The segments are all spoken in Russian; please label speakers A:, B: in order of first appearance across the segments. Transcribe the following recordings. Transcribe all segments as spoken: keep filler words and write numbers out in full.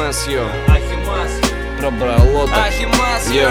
A: Ахимас, йо.
B: Ахимас.
A: Про Бралота.
B: Ахимас,
A: йо.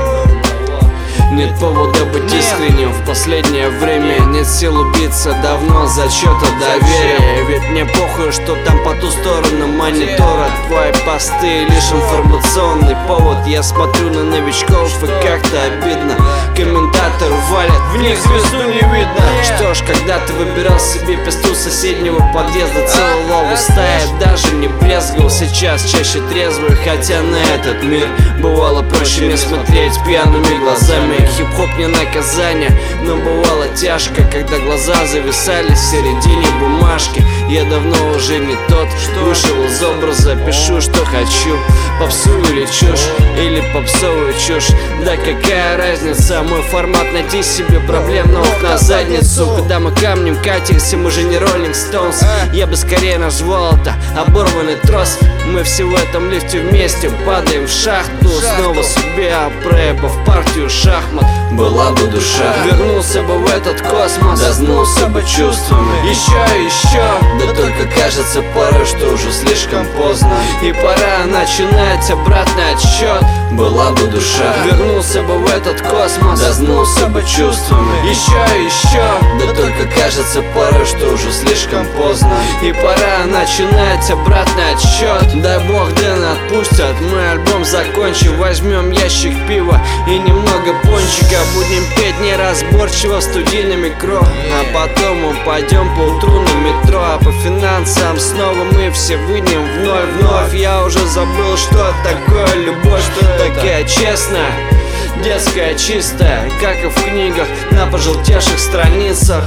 A: Нет повода быть искренним в последнее время. Нет сил убиться давно, зачета доверия. Ведь мне похуй, что там по ту сторону монитора. Твои посты лишь информационный повод. Я смотрю на новичков и как-то обидно. Комментаторы валят, в них звезду не видно. Что ж, когда ты выбирал себе песту соседнего подъезда, целый лову стая даже не брезгал. Сейчас чаще трезвый, хотя на этот мир бывало проще мне смотреть пьяными глазами. Хип-хоп не наказание, но бывало тяжко, когда глаза зависали в середине бумажки. Я давно уже не тот, что вышел из образа. Пишу, что хочу, попсу или чушь, или попсовую чушь. Да какая разница, мой формат найти себе проблемного на задницу. Когда мы камнем катимся, мы же не Rolling Stones. Я бы скорее назвал это оборванный трос. Мы все в этом лифте вместе падаем в шахту. Снова себе рэпа в партию шахмат. Была бы душа, вернулся бы в этот космос, дознулся бы чувствами еще и еще. Да только кажется порой, что уже слишком поздно, и пора начинать обратный отсчет. Была бы душа, вернулся бы в этот космос, дознулся бы чувствами еще и еще. Да только кажется порой, что уже слишком поздно, и пора начинать обратный отсчет. Дай бог Дэн отпустят, мы альбом закончим. Возьмем ящик пива и немного пончика. Будем петь неразборчиво в студийном микро, а потом мы пойдем поутру на метро. А по финансам снова мы все выйдем вновь-вновь. Я уже забыл, что такое любовь, что такая честная, детская, чистая, как и в книгах на пожелтевших страницах.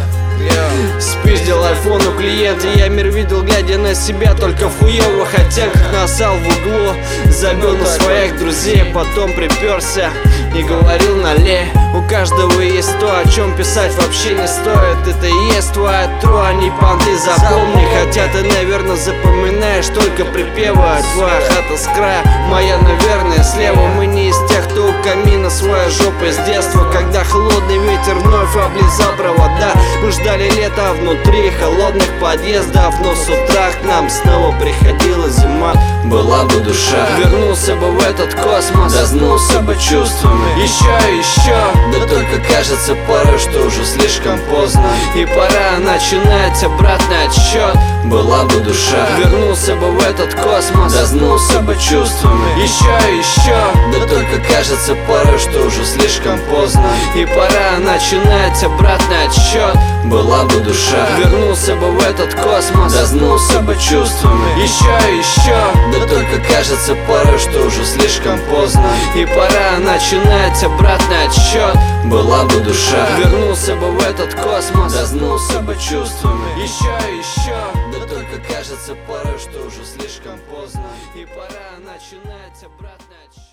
A: Спиздил айфон у клиента, я мир видел, глядя на себя только в хуевых оттенках. Насал в углу, забил на своих друзей, потом приперся и говорил налей. У каждого есть то, о чем писать вообще не стоит. Это и есть твоя тру, а не понты, запомни. Хотя ты, наверное, запоминаешь только припевы. Твоя хата с края, моя, наверное, слева. Мы не из тех, кто у камина своя жопа с детства, когда холодный ветер вновь облизал провода. Мы ждали лета внутри холодных подъездов, но с утра к нам снова приходила зима. Была бы душа, вернулся бы в этот космос, дознулся бы чувствами еще и еще. Да только кажется порой, что уже слишком поздно, и пора начинать обратный отсчет. Была бы душа, вернулся бы в этот космос, дознулся бы чувствами еще и еще. Да только кажется порой, что уже слишком поздно, и пора начинать обратный отсчет. Была бы душа, вернулся бы в этот космос, дознулся бы чувствами еще и еще. Да только кажется порой, что уже слишком поздно, и пора начинать обратный отсчет. Была бы душа, вернулся бы в этот космос, дознулся бы чувствами еще и еще. Да только кажется порой, что уже слишком поздно, и пора начинать обратный отсчет.